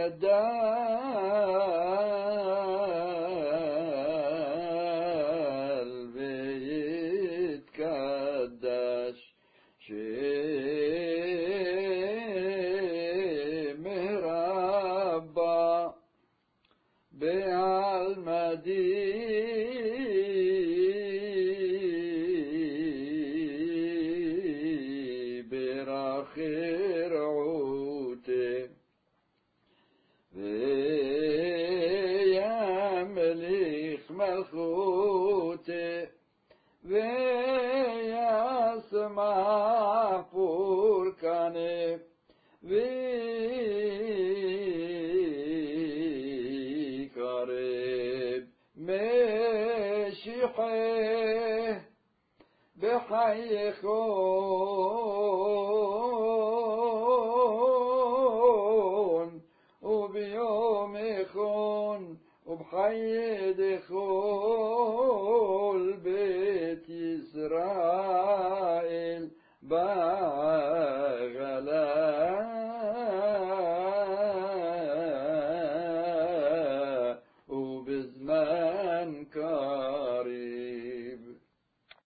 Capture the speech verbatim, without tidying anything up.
يتجدل ويتكدش شمه ربا بعلمدي براخير عوته ويملك ملكوته ويسمع بركانه ويقرب مشيحه بحيخون وبيومخون وبحيدخول بيت إسرائيل بعد